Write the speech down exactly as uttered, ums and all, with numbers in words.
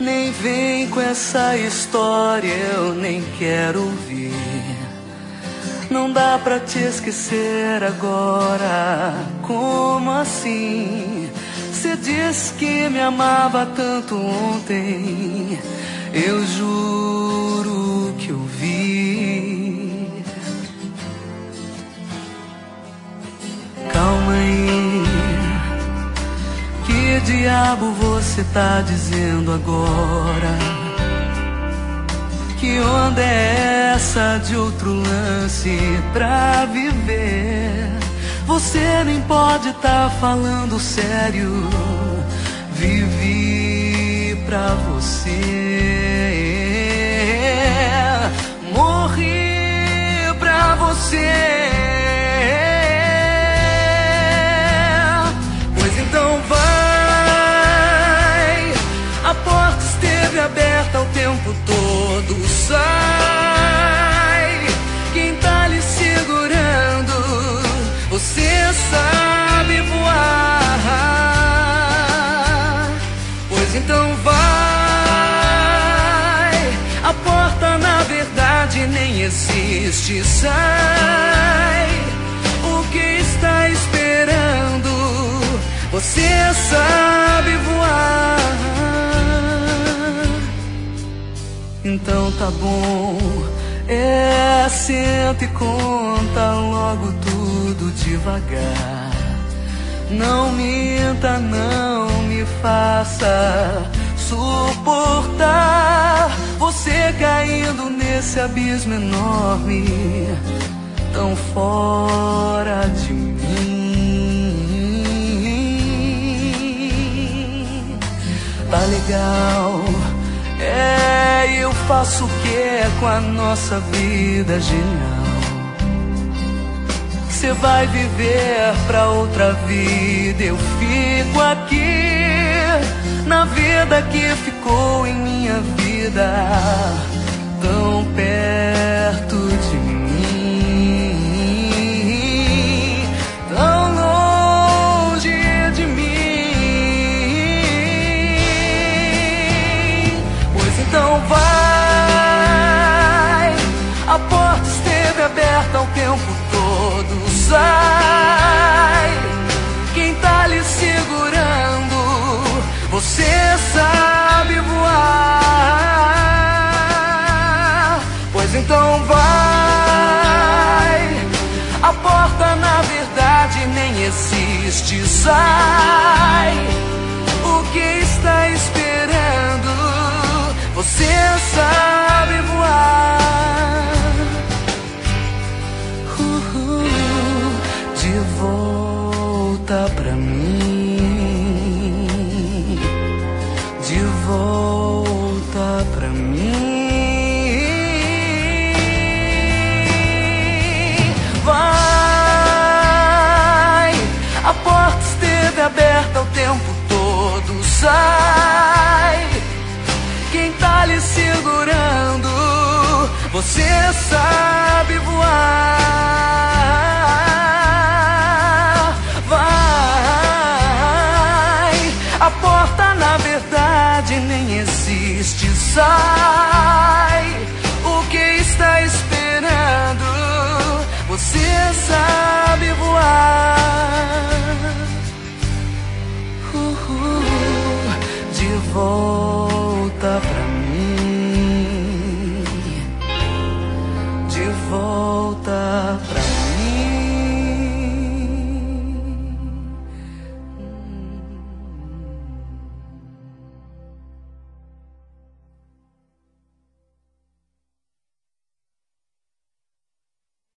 Nem vem com essa história, eu nem quero ouvir. Não dá pra te esquecer agora, como assim? Você disse que me amava tanto ontem, eu juro que eu vi. Calma aí, que diabo você tá dizendo agora? Que onda é essa de outro lance pra viver? Você nem pode tá falando sério. Vivi pra você, morri pra você. Pois então vai, a porta esteve aberta o tempo todo. Sai, quem tá lhe segurando, você sabe voar. Pois então vai, a porta na verdade nem existe. Sai, o que está esperando, você sabe voar. Então tá bom, é, senta e conta logo tudo devagar. Não minta, não me faça suportar você caindo nesse abismo enorme, tão fora de mim. Tá legal, é, eu faço o que é com a nossa vida genial. Você vai viver pra outra vida, eu fico aqui na vida que ficou em minha vida, tão perto de mim, tão longe de mim. Pois então vai, a porta esteve aberta o tempo todo. Sai, quem tá lhe segurando, você sabe voar. Pois então vai, a porta na verdade nem existe. Sai, o que está esperando, você sabe voar. De volta pra mim, de volta pra mim. Vai, a porta esteve aberta o tempo todo. Sai, quem tá lhe segurando, você sabe voar. A porta na verdade nem existe. Sai, o que está esperando, você sabe.